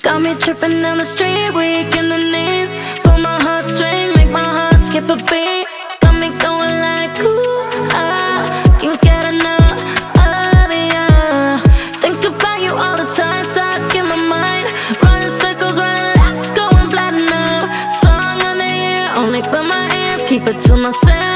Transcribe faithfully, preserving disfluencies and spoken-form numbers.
Got me tripping down the street, weak in the knees. Pull my heartstring, make my heart skip a beat. Got me going like, ooh, I can't get enough of you. Think about you all the time, stuck in my mind. Running circles, running laps, going platinum. Song of the year, only for my ears, keep it to myself.